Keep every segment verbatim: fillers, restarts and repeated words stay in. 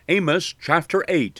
Amos chapter eight.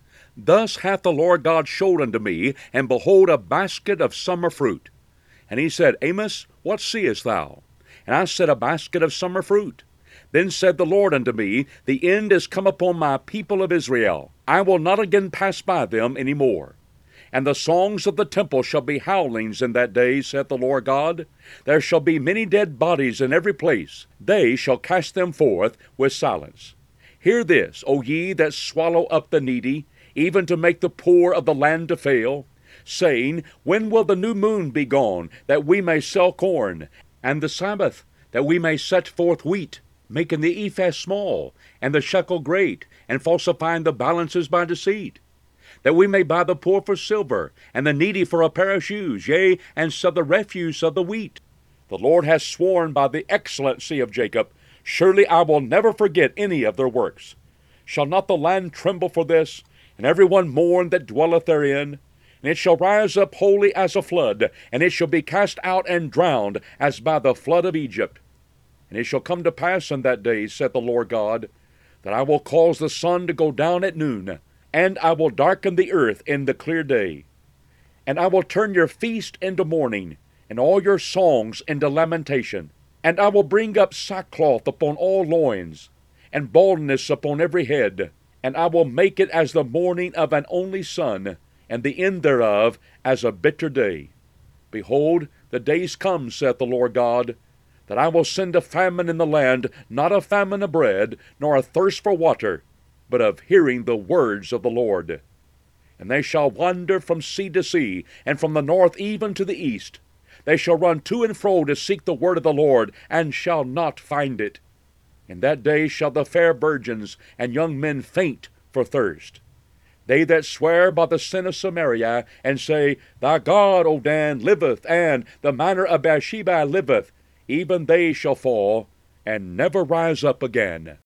Thus hath the Lord God showed unto me, and behold, a basket of summer fruit. And he said, Amos, what seest thou? And I said, A basket of summer fruit. Then said the Lord unto me, The end is come upon my people of Israel. I will not again pass by them any more. And the songs of the temple shall be howlings in that day, saith the Lord God. There shall be many dead bodies in every place. They shall cast them forth with silence. Hear this, O ye that swallow up the needy, even to make the poor of the land to fail, saying, When will the new moon be gone, that we may sell corn, and the Sabbath, that we may set forth wheat, making the ephah small, and the shekel great, and falsifying the balances by deceit? That we may buy the poor for silver, and the needy for a pair of shoes, yea, and sell the refuse of the wheat. The Lord hath sworn by the excellency of Jacob, Surely I will never forget any of their works. Shall not the land tremble for this, and every one mourn that dwelleth therein? And it shall rise up wholly as a flood, and it shall be cast out and drowned, as by the flood of Egypt. And it shall come to pass in that day, saith the Lord God, that I will cause the sun to go down at noon, and I will darken the earth in the clear day. And I will turn your feast into mourning, and all your songs into lamentation. And I will bring up sackcloth upon all loins, and baldness upon every head. And I will make it as the mourning of an only son, and the end thereof as a bitter day. Behold, the days come, saith the Lord God, that I will send a famine in the land, not a famine of bread, nor a thirst for water, but of hearing the words of the Lord. And they shall wander from sea to sea, and from the north even to the east. They shall run to and fro to seek the word of the Lord, and shall not find it. In that day shall the fair virgins and young men faint for thirst. They that swear by the sin of Samaria, and say, Thy God, O Dan, liveth, and the manor of Bathsheba liveth, even they shall fall, and never rise up again.